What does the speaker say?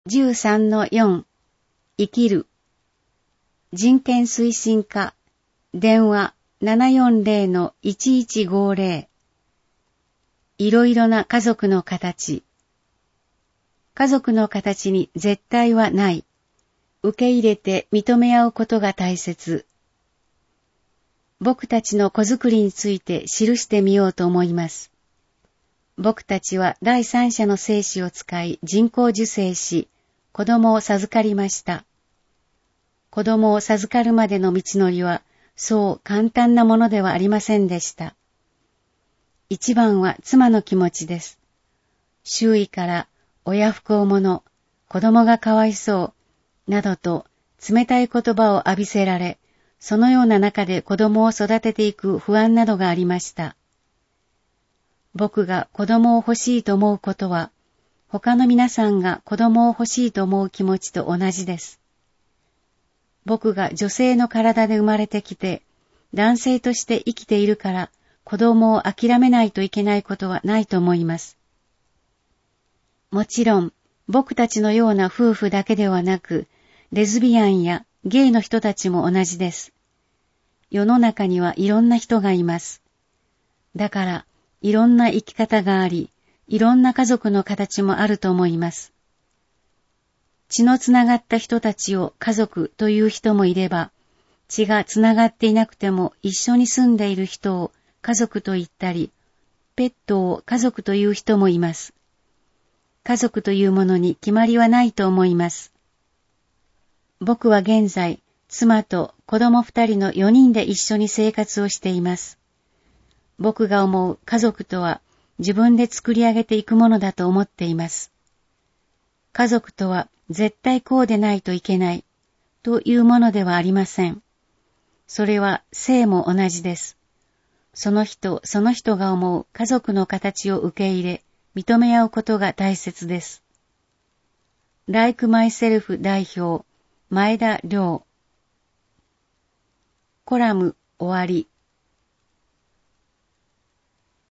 13-4 生きる人権推進課電話 740-1150 いろいろな家族の形家族の形に絶対はない。受け入れて認め合うことが大切。僕たちの子作りについて記してみようと思います。僕たちは第三者の精子を使い人工授精し、子供を授かりました。子供を授かるまでの道のりは、そう簡単なものではありませんでした。一番は妻の気持ちです。周囲から親不孝者、子供がかわいそう、などと冷たい言葉を浴びせられ、そのような中で子供を育てていく不安などがありました。僕が子供を欲しいと思うことは、他の皆さんが子供を欲しいと思う気持ちと同じです。僕が女性の体で生まれてきて、男性として生きているから、子供を諦めないといけないことはないと思います。もちろん、僕たちのような夫婦だけではなく、レズビアンやゲイの人たちも同じです。世の中にはいろんな人がいます。だから、いろんな生き方があり、いろんな家族の形もあると思います。血のつながった人たちを家族という人もいれば、血がつながっていなくても一緒に住んでいる人を家族と言ったり、ペットを家族という人もいます。家族というものに決まりはないと思います。僕は現在、妻と子供2人の4人で一緒に生活をしています。僕が思う家族とは自分で作り上げていくものだと思っています。家族とは絶対こうでないといけないというものではありません。それは性も同じです。その人その人が思う家族の形を受け入れ、認め合うことが大切です。Like Myself 代表、前田亮。コラム終わり。